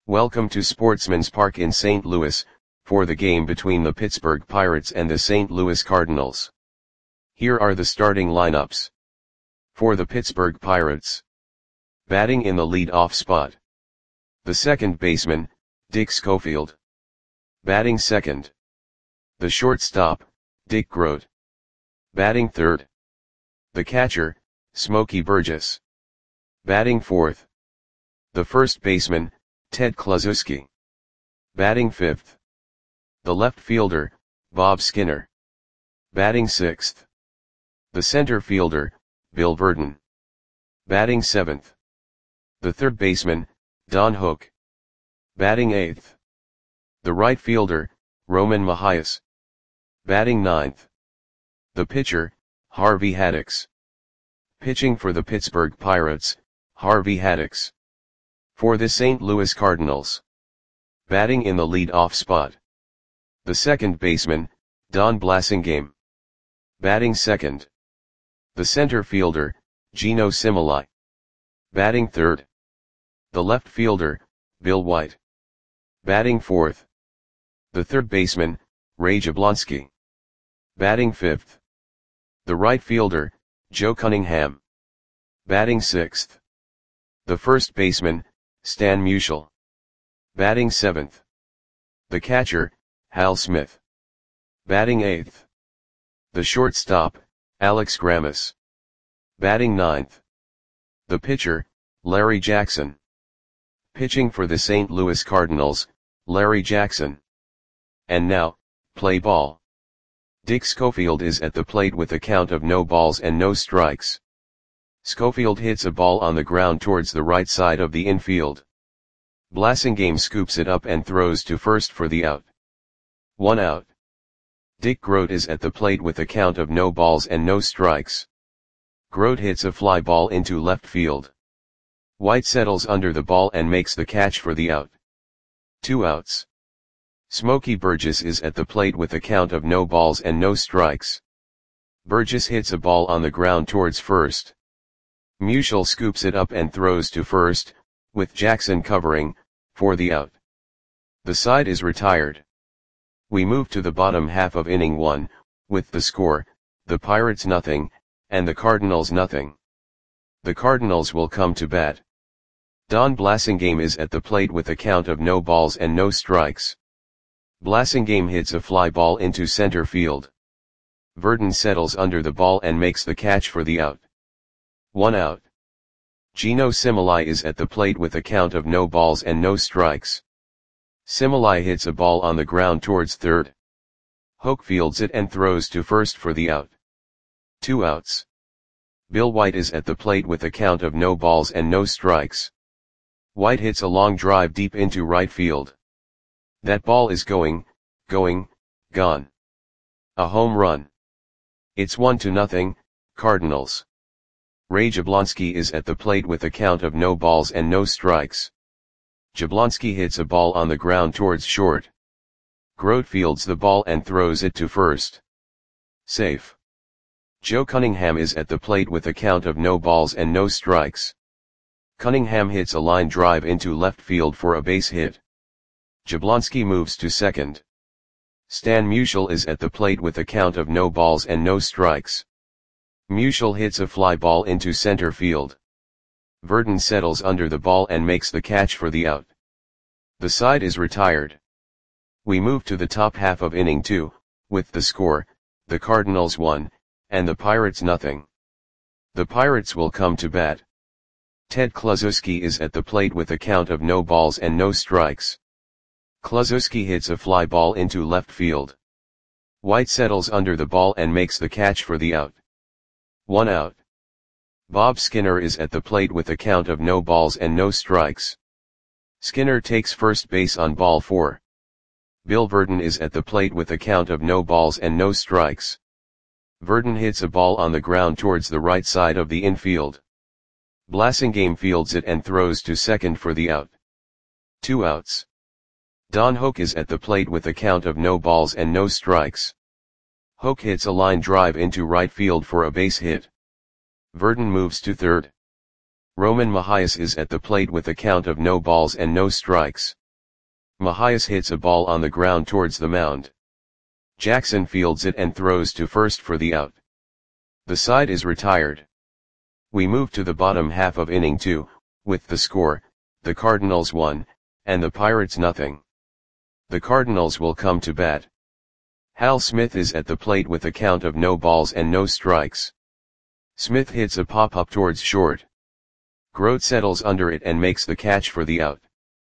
Welcome to Sportsman's Park in St. Louis, for the game between the Pittsburgh Pirates and the St. Louis Cardinals. Here are the starting lineups. For the Pittsburgh Pirates. Batting in the lead-off spot. The second baseman, Dick Schofield. Batting second. The shortstop, Dick Groat. Batting third. The catcher, Smokey Burgess. Batting fourth. The first baseman, Ted Kluszewski. Batting fifth. The left fielder, Bob Skinner. Batting sixth. The center fielder, Bill Virdon. Batting seventh. The third baseman, Don Hook. Batting eighth. The right fielder, Roman Mahias. Batting ninth. The pitcher, Harvey Haddix. Pitching for the Pittsburgh Pirates, Harvey Haddix. For the St. Louis Cardinals. Batting in the lead-off spot. The second baseman, Don Blasingame. Batting second. The center fielder, Geno Similai. Batting third. The left fielder, Bill White. Batting fourth. The third baseman, Ray Jablonski. Batting fifth. The right fielder, Joe Cunningham. Batting sixth. The first baseman, Stan Musial. Batting seventh. The catcher, Hal Smith. Batting eighth. The shortstop, Alex Grammas. Batting ninth. The pitcher, Larry Jackson. Pitching for the St. Louis Cardinals, Larry Jackson. And now, play ball. Dick Schofield is at the plate with a count of no balls and no strikes. Schofield hits a ball on the ground towards the right side of the infield. Blasingame scoops it up and throws to first for the out. 1 out. Dick Groat is at the plate with a count of no balls and no strikes. Groat hits a fly ball into left field. White settles under the ball and makes the catch for the out. 2 outs. Smokey Burgess is at the plate with a count of no balls and no strikes. Burgess hits a ball on the ground towards first. Musial scoops it up and throws to first, with Jackson covering, for the out. The side is retired. We move to the bottom half of inning 1, with the score, the Pirates nothing, and the Cardinals nothing. The Cardinals will come to bat. Don Blasingame is at the plate with a count of no balls and no strikes. Blasingame hits a fly ball into center field. Virdon settles under the ball and makes the catch for the out. 1 out. Geno Similai is at the plate with a count of no balls and no strikes. Similai hits a ball on the ground towards third. Hook fields it and throws to first for the out. 2 outs. Bill White is at the plate with a count of no balls and no strikes. White hits a long drive deep into right field. That ball is gone. A home run. It's 1-0, Cardinals. Ray Jablonski is at the plate with a count of no balls and no strikes. Jablonski hits a ball on the ground towards short. Groat fields the ball and throws it to first. Safe. Joe Cunningham is at the plate with a count of no balls and no strikes. Cunningham hits a line drive into left field for a base hit. Jablonski moves to second. Stan Musial is at the plate with a count of no balls and no strikes. Musial hits a fly ball into center field. Virdon settles under the ball and makes the catch for the out. The side is retired. We move to the top half of inning 2, with the score, the Cardinals 1, and the Pirates nothing. The Pirates will come to bat. Ted Kluszewski is at the plate with a count of no balls and no strikes. Kluszewski hits a fly ball into left field. White settles under the ball and makes the catch for the out. 1 out. Bob Skinner is at the plate with a count of no balls and no strikes. Skinner takes first base on ball 4. Bill Virdon is at the plate with a count of no balls and no strikes. Virdon hits a ball on the ground towards the right side of the infield. Blasingame fields it and throws to second for the out. 2 outs. Don Hook is at the plate with a count of no balls and no strikes. Hook hits a line drive into right field for a base hit. Virdon moves to third. Roman Mahias is at the plate with a count of no balls and no strikes. Mahias hits a ball on the ground towards the mound. Jackson fields it and throws to first for the out. The side is retired. We move to the bottom half of inning 2, with the score, the Cardinals 1, and the Pirates nothing. The Cardinals will come to bat. Hal Smith is at the plate with a count of no balls and no strikes. Smith hits a pop-up towards short. Grote settles under it and makes the catch for the out.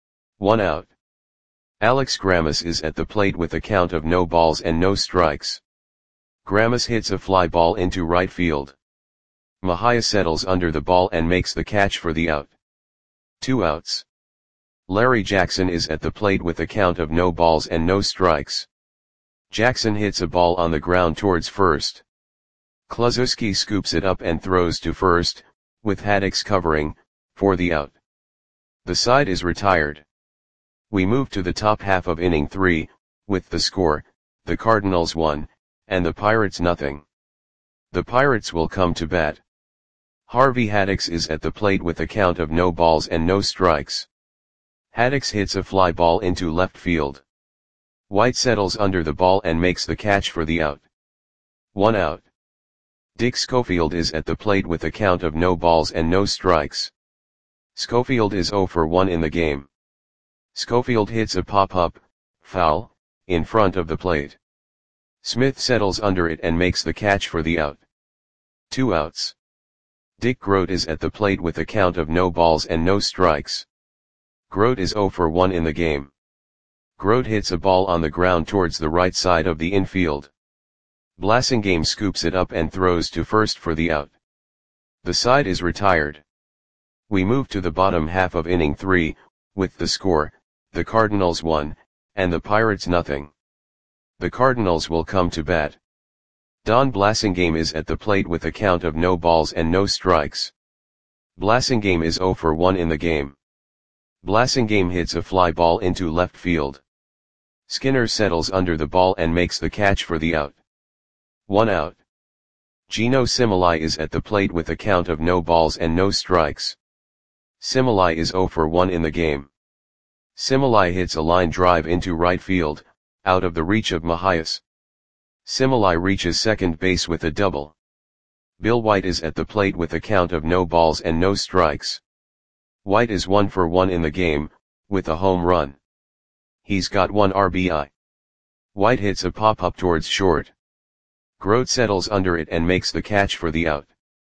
1 out. Alex Grammas is at the plate with a count of no balls and no strikes. Grammas hits a fly ball into right field. Mahia settles under the ball and makes the catch for the out. 2 outs. Larry Jackson is at the plate with a count of no balls and no strikes. Jackson hits a ball on the ground towards first. Kluszewski scoops it up and throws to first, with Haddix covering, for the out. The side is retired. We move to the top half of inning 3, with the score, the Cardinals 1, and the Pirates nothing. The Pirates will come to bat. Harvey Haddix is at the plate with a count of no balls and no strikes. Haddix hits a fly ball into left field. White settles under the ball and makes the catch for the out. 1 out. Dick Schofield is at the plate with a count of no balls and no strikes. Schofield is 0 for 1 in the game. Schofield hits a pop-up, foul, in front of the plate. Smith settles under it and makes the catch for the out. 2 outs. Dick Grote is at the plate with a count of no balls and no strikes. Grote is 0 for 1 in the game. Grote hits a ball on the ground towards the right side of the infield. Blasingame scoops it up and throws to first for the out. The side is retired. We move to the bottom half of inning 3, with the score, the Cardinals 1, and the Pirates nothing. The Cardinals will come to bat. Don Blasingame is at the plate with a count of no balls and no strikes. Blasingame is 0 for 1 in the game. Blasingame hits a fly ball into left field. Skinner settles under the ball and makes the catch for the out. 1 out. Gino Similai is at the plate with a count of no balls and no strikes. Similai is 0 for 1 in the game. Similai hits a line drive into right field, out of the reach of Mahias. Similai reaches second base with a double. Bill White is at the plate with a count of no balls and no strikes. White is 1 for 1 in the game, with a home run. He's got 1 RBI. White hits a pop-up towards short. Grote settles under it and makes the catch for the out.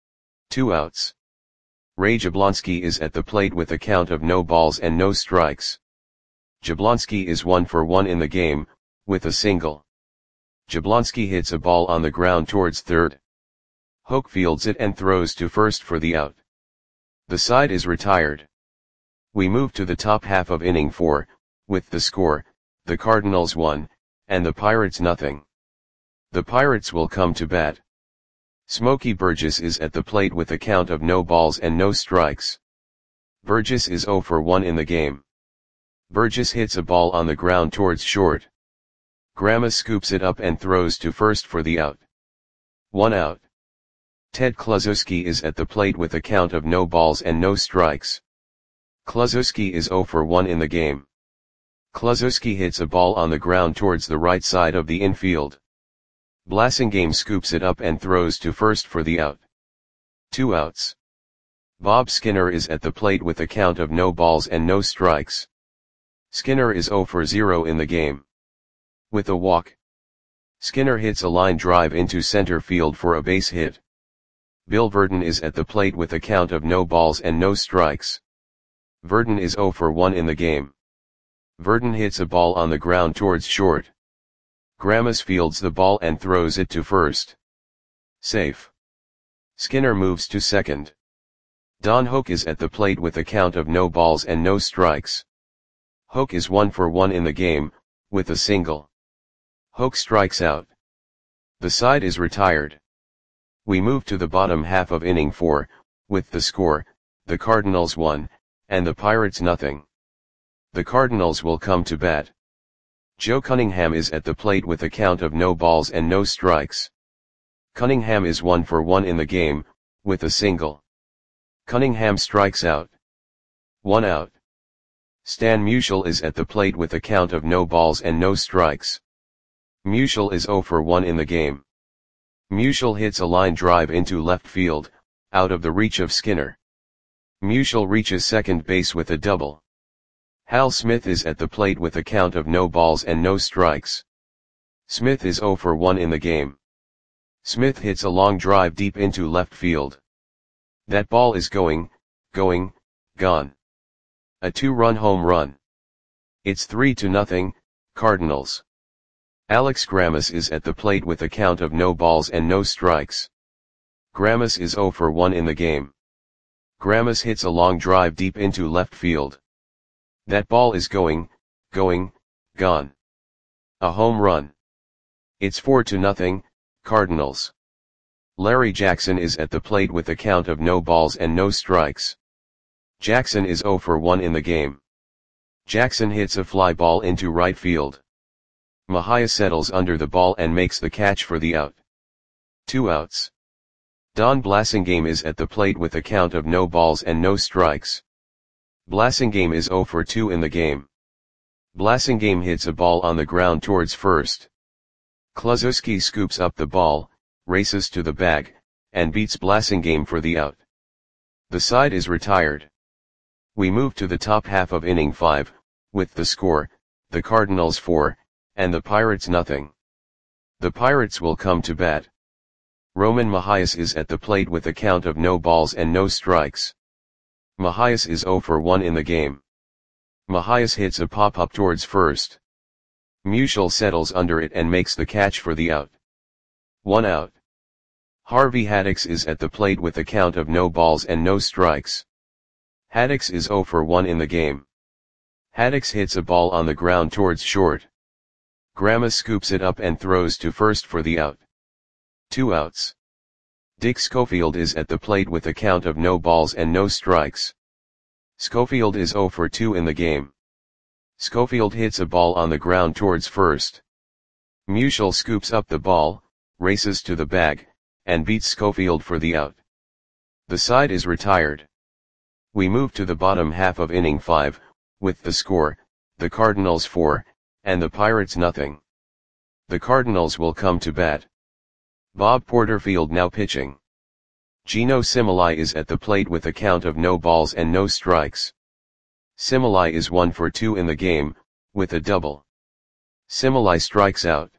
2 outs. Ray Jablonski is at the plate with a count of no balls and no strikes. Jablonski is 1 for 1 in the game, with a single. Jablonski hits a ball on the ground towards third. Hoke fields it and throws to first for the out. The side is retired. We move to the top half of inning 4, with the score, the Cardinals 1, and the Pirates nothing. The Pirates will come to bat. Smokey Burgess is at the plate with a count of no balls and no strikes. Burgess is 0 for 1 in the game. Burgess hits a ball on the ground towards short. Grammas scoops it up and throws to first for the out. 1 out. Ted Kluszewski is at the plate with a count of no balls and no strikes. Kluszewski is 0 for 1 in the game. Kluszewski hits a ball on the ground towards the right side of the infield. Blasingame scoops it up and throws to first for the out. 2 outs. Bob Skinner is at the plate with a count of no balls and no strikes. Skinner is 0 for 0 in the game. With a walk. Skinner hits a line drive into center field for a base hit. Bill Verdon is at the plate with a count of no balls and no strikes. Verdon is 0 for 1 in the game. Verdon hits a ball on the ground towards short. Grammas fields the ball and throws it to first. Safe. Skinner moves to second. Don Hoke is at the plate with a count of no balls and no strikes. Hoke is 1 for 1 in the game, with a single. Hoke strikes out. The side is retired. We move to the bottom half of inning 4, with the score, the Cardinals 1, and the Pirates nothing. The Cardinals will come to bat. Joe Cunningham is at the plate with a count of no balls and no strikes. Cunningham is 1 for 1 in the game, with a single. Cunningham strikes out. 1 out. Stan Musial is at the plate with a count of no balls and no strikes. Musial is 0 for 1 in the game. Musial hits a line drive into left field, out of the reach of Skinner. Musial reaches second base with a double. Hal Smith is at the plate with a count of no balls and no strikes. Smith is 0 for 1 in the game. Smith hits a long drive deep into left field. That ball is gone. A 2-run home run. It's 3-0, Cardinals. Alex Grammas is at the plate with a count of no balls and no strikes. Grammas is 0 for 1 in the game. Grammas hits a long drive deep into left field. That ball is gone. A home run. It's 4-0, Cardinals. Larry Jackson is at the plate with a count of no balls and no strikes. Jackson is 0 for 1 in the game. Jackson hits a fly ball into right field. Mejia settles under the ball and makes the catch for the out. 2 outs. Don Blasingame is at the plate with a count of no balls and no strikes. Blasingame is 0 for 2 in the game. Blasingame hits a ball on the ground towards first. Kluszewski scoops up the ball, races to the bag, and beats Blasingame for the out. The side is retired. We move to the top half of inning 5, with the score, the Cardinals 4, and the Pirates 0. The Pirates will come to bat. Roman Mejias is at the plate with a count of no balls and no strikes. Mejias is 0 for 1 in the game. Mejias hits a pop-up towards first. Musial settles under it and makes the catch for the out. 1 out. Harvey Haddix is at the plate with a count of no balls and no strikes. Haddix is 0 for 1 in the game. Haddix hits a ball on the ground towards short. Grammas scoops it up and throws to first for the out. 2 outs. Dick Schofield is at the plate with a count of no balls and no strikes. Schofield is 0 for 2 in the game. Schofield hits a ball on the ground towards first. Musial scoops up the ball, races to the bag, and beats Schofield for the out. The side is retired. We move to the bottom half of inning 5, with the score, the Cardinals 4, and the Pirates 0. The Cardinals will come to bat. Bob Porterfield now pitching. Gino Cimoli is at the plate with a count of no balls and no strikes. Cimoli is 1 for 2 in the game, with a double. Cimoli strikes out.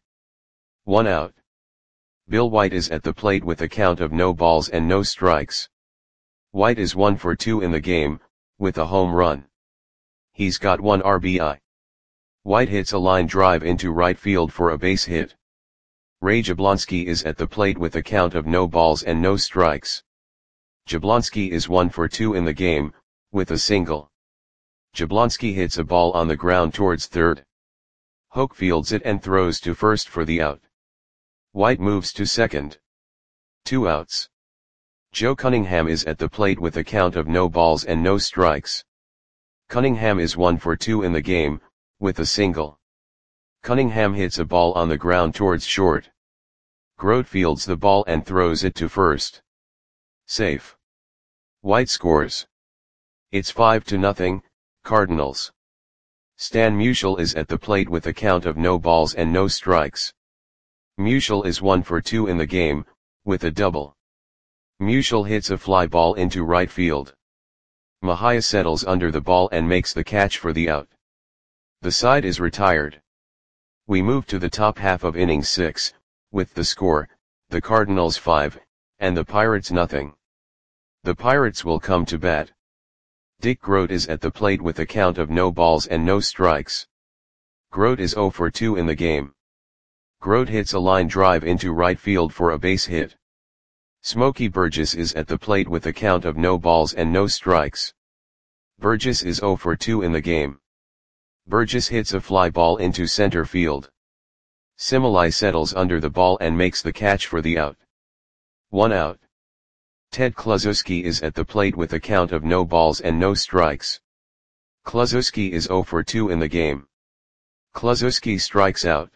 1 out. Bill White is at the plate with a count of no balls and no strikes. White is 1 for 2 in the game, with a home run. He's got 1 RBI. White hits a line drive into right field for a base hit. Ray Jablonski is at the plate with a count of no balls and no strikes. Jablonski is 1 for 2 in the game, with a single. Jablonski hits a ball on the ground towards third. Hoke fields it and throws to first for the out. White moves to second. 2 outs. Joe Cunningham is at the plate with a count of no balls and no strikes. Cunningham is 1 for 2 in the game, with a single. Cunningham hits a ball on the ground towards short. Grote fields the ball and throws it to first. Safe. White scores. It's 5-0, Cardinals. Stan Musial is at the plate with a count of no balls and no strikes. Musial is 1 for 2 in the game, with a double. Musial hits a fly ball into right field. Mejia settles under the ball and makes the catch for the out. The side is retired. We move to the top half of inning 6, with the score, the Cardinals 5, and the Pirates 0. The Pirates will come to bat. Dick Grote is at the plate with a count of no balls and no strikes. Grote is 0 for 2 in the game. Grote hits a line drive into right field for a base hit. Smokey Burgess is at the plate with a count of no balls and no strikes. Burgess is 0 for 2 in the game. Burgess hits a fly ball into center field. Cimoli settles under the ball and makes the catch for the out. 1 out. Ted Kluszewski is at the plate with a count of no balls and no strikes. Kluszewski is 0 for 2 in the game. Kluszewski strikes out.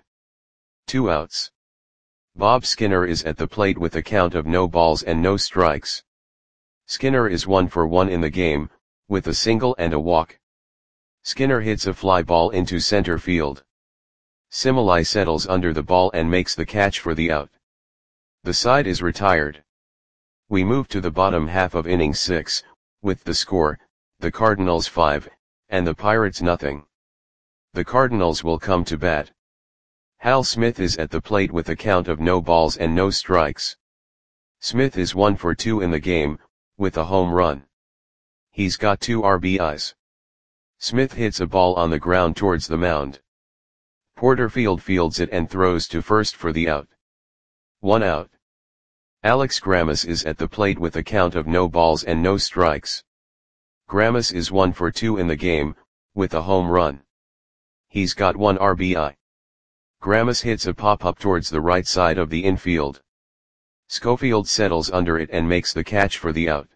2 outs. Bob Skinner is at the plate with a count of no balls and no strikes. Skinner is 1 for 1 in the game, with a single and a walk. Skinner hits a fly ball into center field. Similai settles under the ball and makes the catch for the out. The side is retired. We move to the bottom half of inning 6, with the score, the Cardinals 5, and the Pirates nothing. The Cardinals will come to bat. Hal Smith is at the plate with a count of no balls and no strikes. Smith is 1 for 2 in the game, with a home run. He's got 2 RBIs. Smith hits a ball on the ground towards the mound. Porterfield fields it and throws to first for the out. 1 out. Alex Grammas is at the plate with a count of no balls and no strikes. Grammas is 1 for 2 in the game, with a home run. He's got 1 RBI. Grammas hits a pop-up towards the right side of the infield. Schofield settles under it and makes the catch for the out.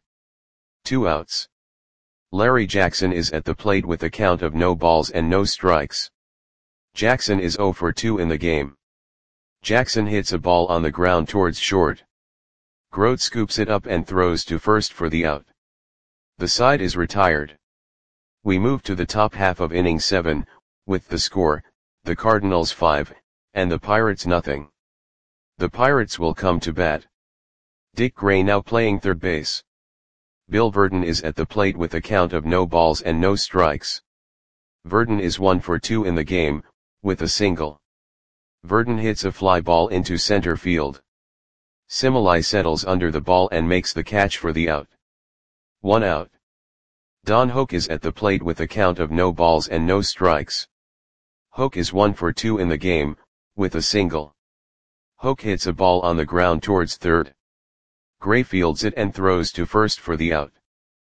2 outs. Larry Jackson is at the plate with a count of no balls and no strikes. Jackson is 0 for 2 in the game. Jackson hits a ball on the ground towards short. Grote scoops it up and throws to first for the out. The side is retired. We move to the top half of inning 7, with the score, the Cardinals 5, and the Pirates nothing. The Pirates will come to bat. Dick Gray now playing third base. Bill Verdon is at the plate with a count of no balls and no strikes. Verdon is 1 for 2 in the game, with a single. Verdon hits a fly ball into center field. Similai settles under the ball and makes the catch for the out. 1 out. Don Hoak is at the plate with a count of no balls and no strikes. Hoak is 1 for 2 in the game, with a single. Hoak hits a ball on the ground towards third. Gray fields it and throws to first for the out.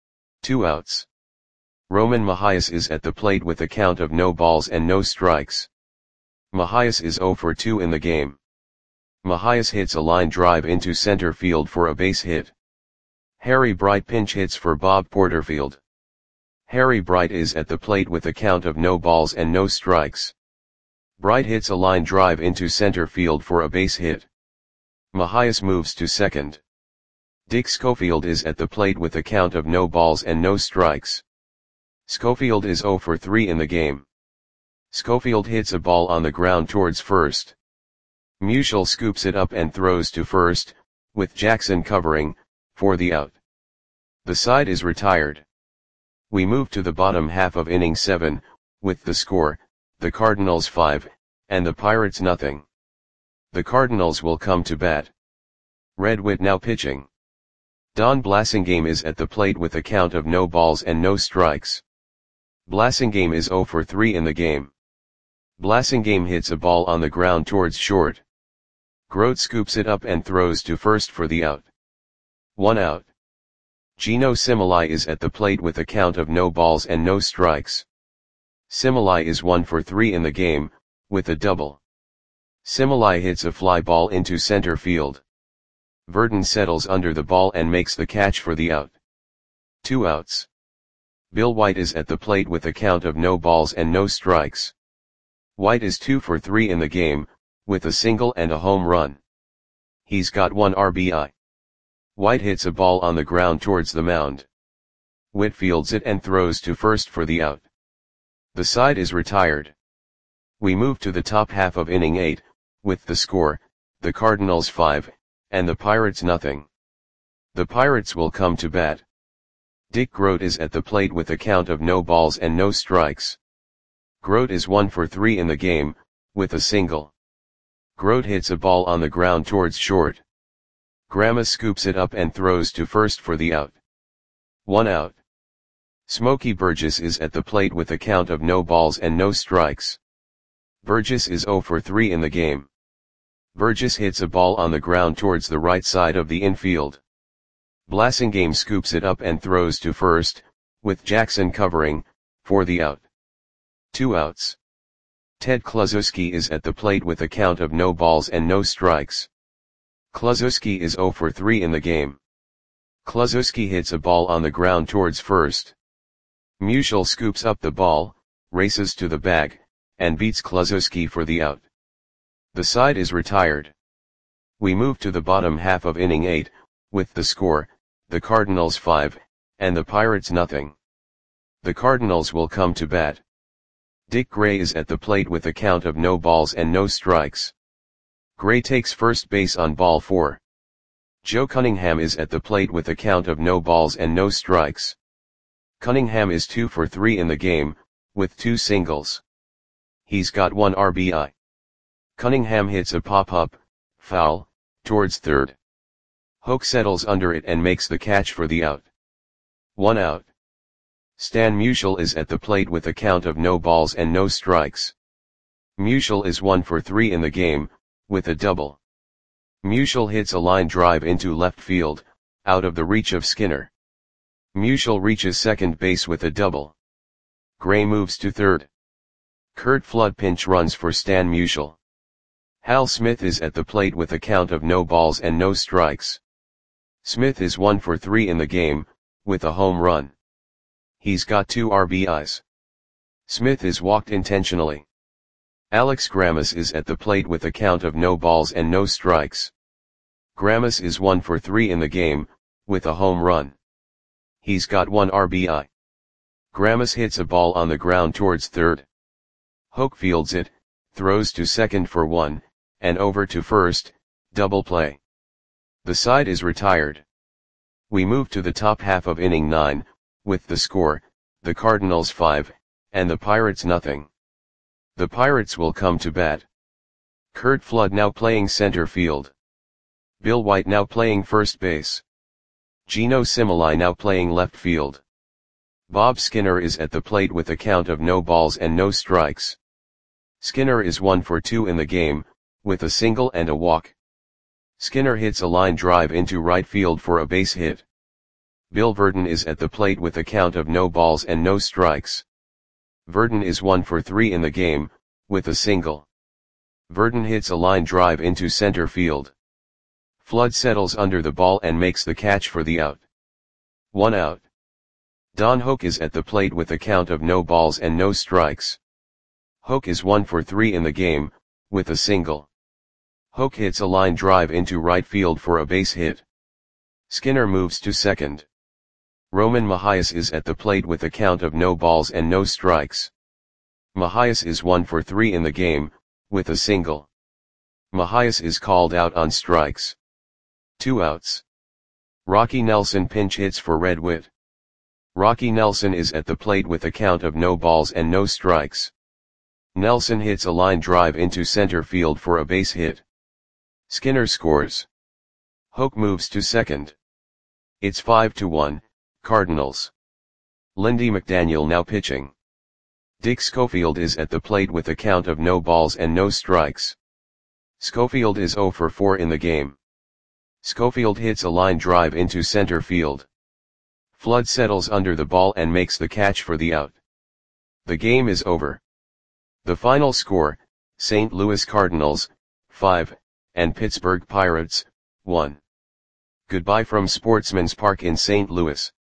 2 outs. Roman Mahias is at the plate with a count of no balls and no strikes. Mahias is 0 for 2 in the game. Mahias hits a line drive into center field for a base hit. Harry Bright pinch hits for Bob Porterfield. Harry Bright is at the plate with a count of no balls and no strikes. Bright hits a line drive into center field for a base hit. Mahias moves to second. Dick Schofield is at the plate with a count of no balls and no strikes. Schofield is 0 for 3 in the game. Schofield hits a ball on the ground towards first. Musial scoops it up and throws to first, with Jackson covering, for the out. The side is retired. We move to the bottom half of inning 7, with the score, the Cardinals 5, and the Pirates nothing. The Cardinals will come to bat. Red Witt now pitching. Don Blasingame is at the plate with a count of no balls and no strikes. Blasingame is 0 for 3 in the game. Blasingame hits a ball on the ground towards short. Grote scoops it up and throws to first for the out. 1 out. Gino Similai is at the plate with a count of no balls and no strikes. Similai is 1 for 3 in the game, with a double. Similai hits a fly ball into center field. Verdon settles under the ball and makes the catch for the out. 2 outs. Bill White is at the plate with a count of no balls and no strikes. White is 2 for 3 in the game, with a single and a home run. He's got 1 RBI. White hits a ball on the ground towards the mound. Witt fields it and throws to first for the out. The side is retired. We move to the top half of inning 8, with the score, the Cardinals 5, and the Pirates nothing. The Pirates will come to bat. Dick Grote is at the plate with a count of no balls and no strikes. Grote is 1 for 3 in the game, with a single. Grote hits a ball on the ground towards short. Grammas scoops it up and throws to first for the out. 1 out. Smokey Burgess is at the plate with a count of no balls and no strikes. Burgess is 0 for 3 in the game. Burgess hits a ball on the ground towards the right side of the infield. Blasingame scoops it up and throws to first, with Jackson covering, for the out. 2 outs. Ted Kluszewski is at the plate with a count of no balls and no strikes. Kluszewski is 0 for 3 in the game. Kluszewski hits a ball on the ground towards first. Musial scoops up the ball, races to the bag, and beats Kluszewski for the out. The side is retired. We move to the bottom half of inning 8, with the score, the Cardinals 5, and the Pirates nothing. The Cardinals will come to bat. Dick Gray is at the plate with a count of no balls and no strikes. Gray takes first base on ball 4. Joe Cunningham is at the plate with a count of no balls and no strikes. Cunningham is 2 for 3 in the game, with 2 singles. He's got 1 RBI. Cunningham hits a pop-up, foul, towards third. Hoke settles under it and makes the catch for the out. 1 out. Stan Musial is at the plate with a count of no balls and no strikes. Musial is 1 for 3 in the game, with a double. Musial hits a line drive into left field, out of the reach of Skinner. Musial reaches second base with a double. Gray moves to third. Curt Flood pinch runs for Stan Musial. Hal Smith is at the plate with a count of no balls and no strikes. Smith is 1 for 3 in the game, with a home run. He's got 2 RBIs. Smith is walked intentionally. Alex Grammas is at the plate with a count of no balls and no strikes. Grammas is 1 for 3 in the game, with a home run. He's got 1 RBI. Grammas hits a ball on the ground towards third. Hoke fields it, throws to second for 1, and over to first, double play. The side is retired. We move to the top half of inning 9, with the score, the Cardinals 5, and the Pirates nothing. The Pirates will come to bat. Curt Flood now playing center field. Bill White now playing first base. Gino Cimoli now playing left field. Bob Skinner is at the plate with a count of no balls and no strikes. Skinner is 1 for 2 in the game, with a single and a walk. Skinner hits a line drive into right field for a base hit. Bill Verdon is at the plate with a count of no balls and no strikes. Verdon is 1 for 3 in the game, with a single. Verdon hits a line drive into center field. Flood settles under the ball and makes the catch for the out. 1 out. Don Hoke is at the plate with a count of no balls and no strikes. Hoke is 1 for 3 in the game, with a single. Hoke hits a line drive into right field for a base hit. Skinner moves to second. Roman Mahias is at the plate with a count of no balls and no strikes. Mahias is 1 for 3 in the game, with a single. Mahias is called out on strikes. 2 outs. Rocky Nelson pinch hits for Red Witt. Rocky Nelson is at the plate with a count of no balls and no strikes. Nelson hits a line drive into center field for a base hit. Skinner scores. Hoke moves to second. It's 5-1, Cardinals. Lindy McDaniel now pitching. Dick Schofield is at the plate with a count of no balls and no strikes. Schofield is 0 for 4 in the game. Schofield hits a line drive into center field. Flood settles under the ball and makes the catch for the out. The game is over. The final score, St. Louis Cardinals, 5, and Pittsburgh Pirates, 1. Goodbye from Sportsman's Park in St. Louis.